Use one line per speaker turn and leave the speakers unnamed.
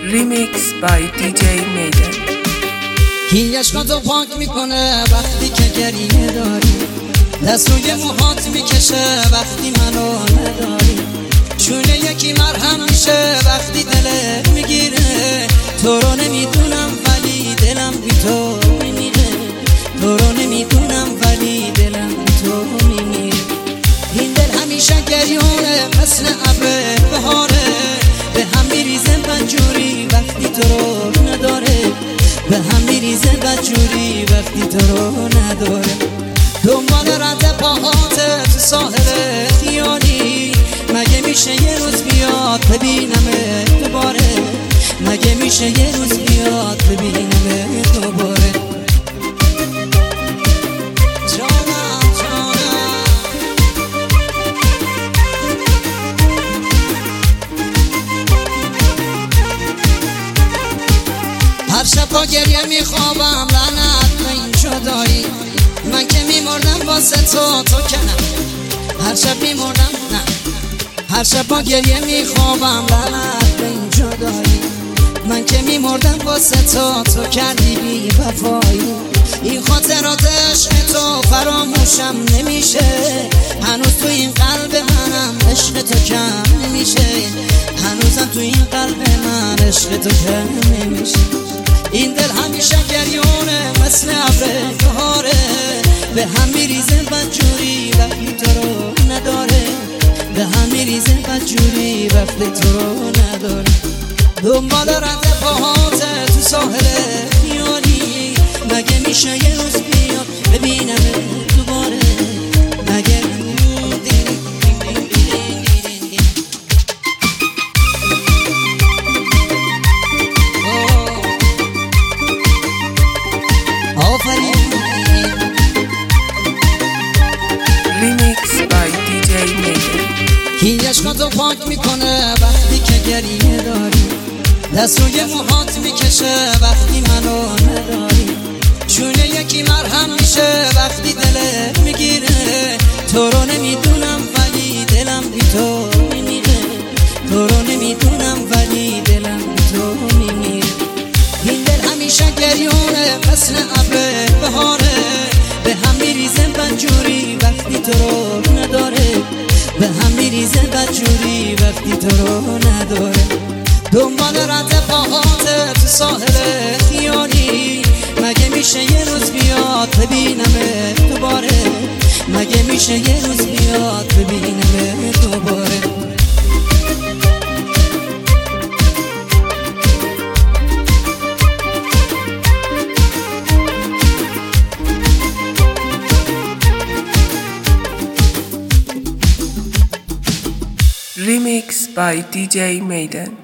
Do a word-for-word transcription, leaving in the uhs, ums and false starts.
Remix by دی جی میدن.
این عشقاتو پاک میکنه وقتی که گریه داری، دست روی موهات میکشه وقتی منو نداری، چونه یکی مرهم میشه وقتی دلت میگیره. تو رو نمیدونم ولی دلم بی تو میمیره، تو رو نمیدونم ولی دلم بی تو میمیره. این دل همیشه گریونه مثل ابر بهاره، به هم میریزه بدجوری وقتی تو رو نداره، به هم میریزه بدجوری وقتی تو رو نداره. دنبال رد پاهات تو ساحل خیالی، مگه میشه یه روز بیاد ببینمه دوباره، مگه میشه یه روز بیاد ببینمه دوباره. جانم جانم هر شب با گریه میخوابم لعنت به این جدایی، من که میمردم واسه تو تو که نه. هر شب میمردم نه، هر شب با گریه میخوابم لعنت به این جدایی، من که میمردم واسه تو تو کردی بی وفایی. این خاطرات عشق تو فراموشم نمیشه، هنوز تو این قلب منم عشق تو کم نمیشه، هنوزم تو این قلب من عشق تو کم نمیشه. این دل همیشه گریونه مثل ابر بهاره، به هم میریزه بدجوری وقتی تو رو نداره، به هم میریزه بدجوری وقتی تو رو نداره. دنبال رد پاهات تو ساحل خیالی، مگه میشه یه روز بیاد ببینم دوباره، مگه
Remix by دی جی میدن.
این عشقاتو پاک میکنه وقتی که گریه داری، دست روی موهات میکشه وقتی منو نداری، چونه یکی مرهم میشه وقتی دلت میگیره. تو رو نمیدونم ولی دلم بی تو میمیره، تو رو نمیدونم ولی دلم بی تو میمیره. این دل همیشه گریونه مثل ابر بهاره، به هم میریزه بدجوری وقتی تو رو نداره، به هم میریزه بدجوری وقتی تو رو نداره. دنبال رد پاهات تو ساحل خیالی، مگه میشه یه روز بیاد ببینمه دوباره، مگه میشه یه روز بیاد ببینمه دوباره.
Remix by دی جی میدن.